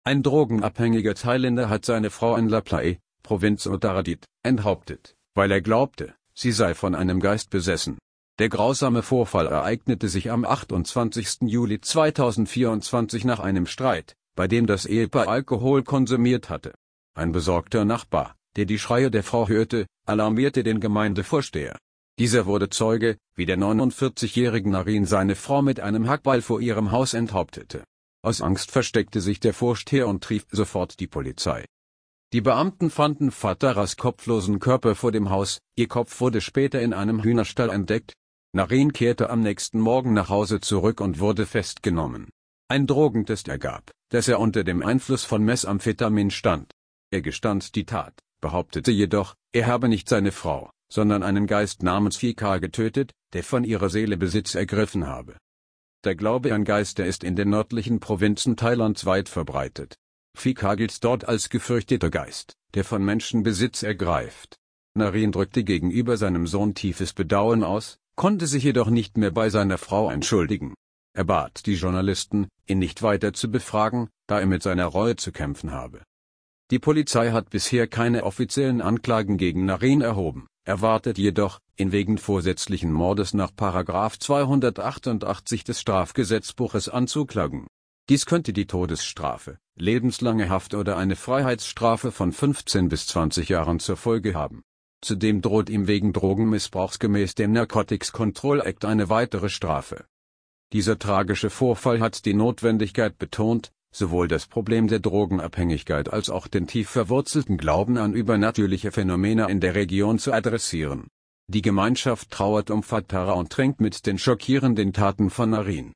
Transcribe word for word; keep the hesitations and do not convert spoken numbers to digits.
Ein drogenabhängiger Thailänder hat seine Frau in La Plaie, Provinz Uttaradit, enthauptet, weil er glaubte, sie sei von einem Geist besessen. Der grausame Vorfall ereignete sich am achtundzwanzigsten Juli zweitausendvierundzwanzig nach einem Streit, bei dem das Ehepaar Alkohol konsumiert hatte. Ein besorgter Nachbar, der die Schreie der Frau hörte, alarmierte den Gemeindevorsteher. Dieser wurde Zeuge, wie der neunundvierzigjährige Narine seine Frau mit einem Hackbeil vor ihrem Haus enthauptete. Aus Angst versteckte sich der Vorsteher und rief sofort die Polizei. Die Beamten fanden Fataras kopflosen Körper vor dem Haus, ihr Kopf wurde später in einem Hühnerstall entdeckt. Narine kehrte am nächsten Morgen nach Hause zurück und wurde festgenommen. Ein Drogentest ergab, dass er unter dem Einfluss von Methamphetamin stand. Er gestand die Tat, behauptete jedoch, er habe nicht seine Frau, sondern einen Geist namens Phika getötet, der von ihrer Seele Besitz ergriffen habe. Der Glaube an Geister ist in den nördlichen Provinzen Thailands weit verbreitet. Phika gilt dort als gefürchteter Geist, der von Menschen Besitz ergreift. Narine drückte gegenüber seinem Sohn tiefes Bedauern aus, konnte sich jedoch nicht mehr bei seiner Frau entschuldigen. Er bat die Journalisten, ihn nicht weiter zu befragen, da er mit seiner Reue zu kämpfen habe. Die Polizei hat bisher keine offiziellen Anklagen gegen Narine erhoben, erwartet jedoch, ihn wegen vorsätzlichen Mordes nach Paragraph zweihundertachtundachtzig des Strafgesetzbuches anzuklagen. Dies könnte die Todesstrafe, lebenslange Haft oder eine Freiheitsstrafe von fünfzehn bis zwanzig Jahren zur Folge haben. Zudem droht ihm wegen Drogenmissbrauchs gemäß dem Narcotics Control Act eine weitere Strafe. Dieser tragische Vorfall hat die Notwendigkeit betont, sowohl das Problem der Drogenabhängigkeit als auch den tief verwurzelten Glauben an übernatürliche Phänomene in der Region zu adressieren. Die Gemeinschaft trauert um Fatara und ringt mit den schockierenden Taten von Narine.